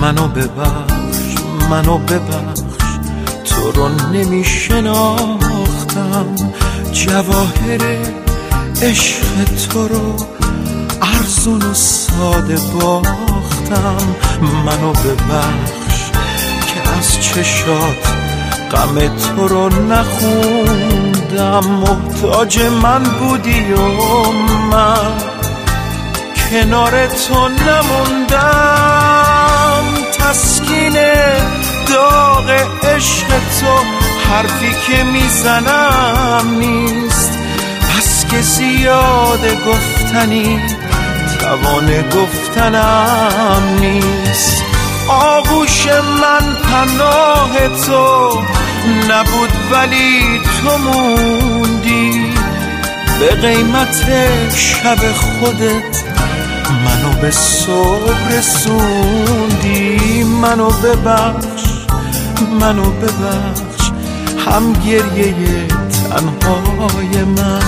منو ببخش، منو ببخش، تو رو نمی شناختم، جواهر عشق تو رو ارزون و ساده باختم. منو ببخش که از چشات غم تو رو نخوندم، محتاج من بودی و من کنار تو نموندم. تسکین داغ عشق تو حرفی که میزنم نیست، بس که زیاده گفتنی توان گفتنم نیست. آغوش من پناه تو نبود ولی تو موندی، به قیمت شب خودت منو به صبح رسوندی. منو ببخش، منو ببخش، هم گریه تنهای من.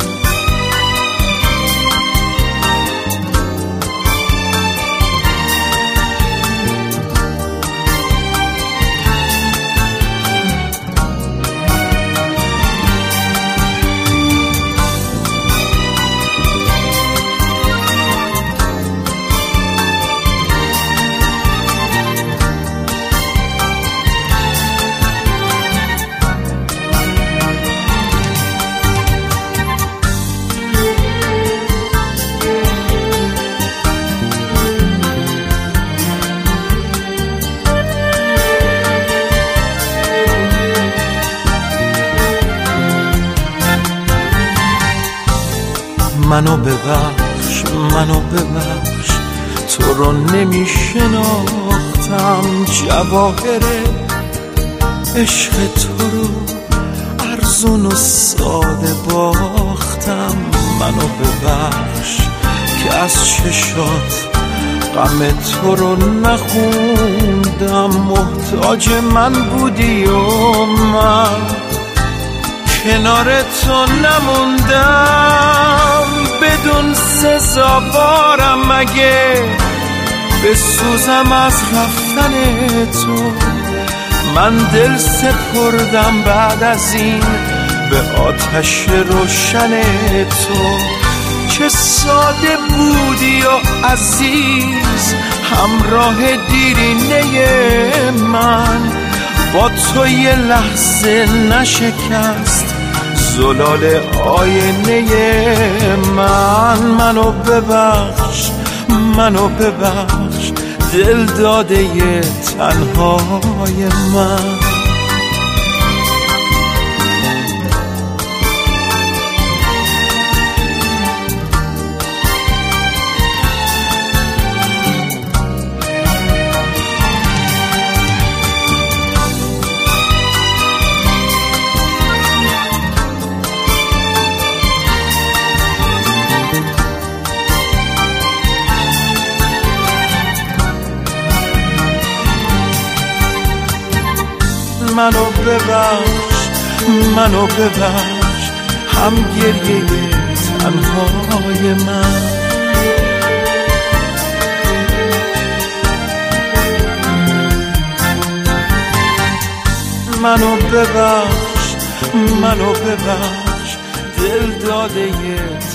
منو ببخش، منو ببخش، تو رو نمی شناختم، جواهر عشق تو رو ارزون و ساده باختم. منو ببخش که از چشات غم تو رو نخوندم، محتاج من بودی و من کنار تو نموندم. بدون سزاوارم مگه بسوزم از رفتن تو، من دل سپردم بعد از این به آتش روشن تو. چه ساده بودی و عزیز همراه دیرینه من، با تو یه لحظه نشکست زلال آینه من. منو ببخش، منو ببخش، دل داده تنهای من. منو ببخش، منو ببخش، هم گریه تنهای من. منو ببخش، منو ببخش، دل داده